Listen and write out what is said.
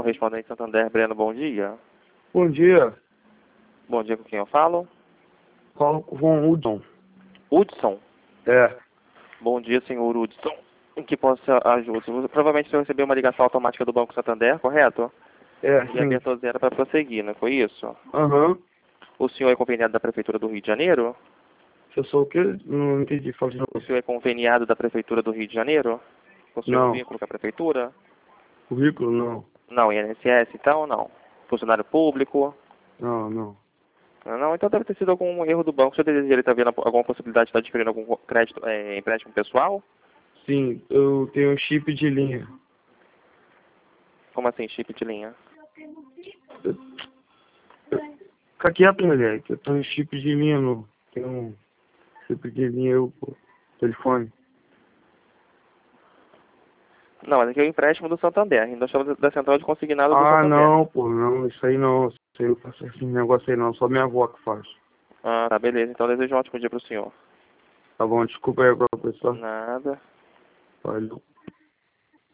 correspondente Santander, Breno, bom dia. Bom dia. Bom dia, com quem eu falo? Falo com o Hudson. Hudson? É. Bom dia, senhor Hudson. Em que posso ajudar? Provavelmente o senhor recebeu uma ligação automática do Banco Santander, correto? É, E sim. apertou zero para prosseguir, não foi isso? Aham. O senhor é conveniado da Prefeitura do Rio de Janeiro? Eu sou o quê? Não entendi. Fala de novo. O senhor é conveniado da Prefeitura do Rio de Janeiro? Possui um Não. vínculo com a Prefeitura? Currículo? Não. Não, INSS então não? Funcionário público? Não. Não, então deve ter sido algum erro do banco. O senhor deseja, ele está vendo alguma possibilidade de estar adquirindo algum crédito, empréstimo pessoal? Sim, eu tenho chip de linha. Como assim, chip de linha? Fica quieto, moleque. Eu tenho chip de linha no... Tenho um chip de linha eu, pô. Telefone. Não, mas aqui é o empréstimo do Santander. Nós estamos da central de consignado do Ah, Santander. não, pô. Não, isso aí não. Isso aí eu não faço esse negócio aí não. Só minha avó que faz. Ah, tá, beleza. Então desejo um ótimo dia para o senhor. Tá bom, desculpa aí qualquer pessoa. Nada. Valeu.